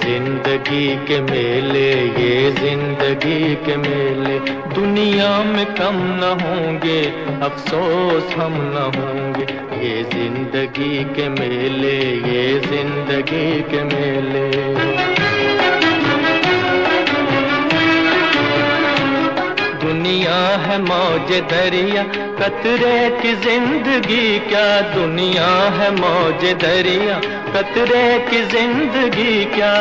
जिंदगी के मेले, ये जिंदगी के मेले, दुनिया में कम न होंगे, अफसोस हम न होंगे। ये जिंदगी के मेले, ये जिंदगी के मेले। दुनिया है मौज दरिया, कतरे की जिंदगी क्या। दुनिया है मौज दरिया, कतरे की जिंदगी क्या।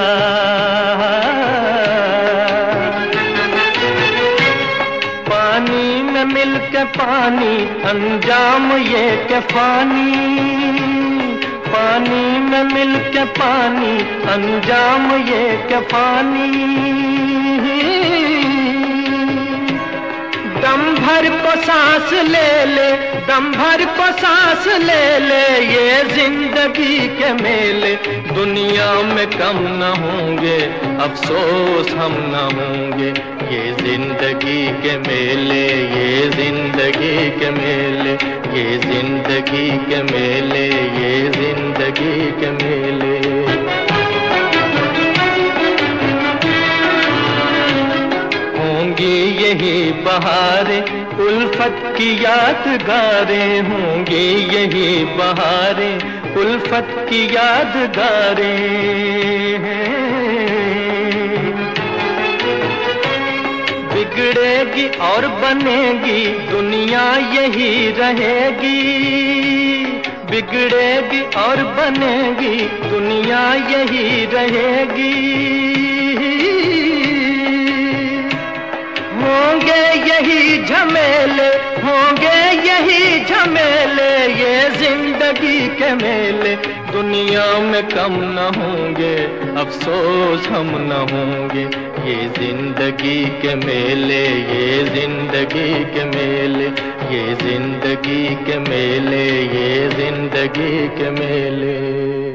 पानी में मिल के पानी, अंजाम ये के फानी। पानी में मिल के पानी, अंजाम ये के फानी। दम भर को सांस ले ले, दम भर को सांस ले ले, ये जिंदगी के मेले, दुनिया में कम न होंगे, अफसोस हम न होंगे। ये जिंदगी के मेले, ये जिंदगी के मेले, ये जिंदगी के मेले, ये जिंदगी के मेले। होंगी यही बहारें, उल्फत की यादगारें, होंगी यही बहारें, उल्फत की यादगारें। बिगड़ेगी और बनेगी, दुनिया यही रहेगी। बिगड़ेगी और बनेगी, दुनिया यही रहेगी। होंगे यही झमेले, होंगे यही झमेले, ये जिंदगी के मेले, दुनिया में कम न होंगे, अफसोस हम न होंगे। ये जिंदगी के मेले, ये जिंदगी के मेले, ये जिंदगी के मेले, ये जिंदगी के मेले।